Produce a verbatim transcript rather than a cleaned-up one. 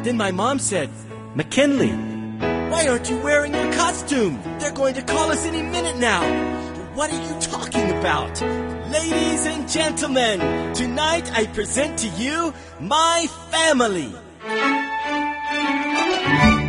Then my mom said, "McKinley, why aren't you wearing your costume? They're going to call us any minute now." "What are you talking about?" "Ladies and gentlemen, tonight I present to you my family."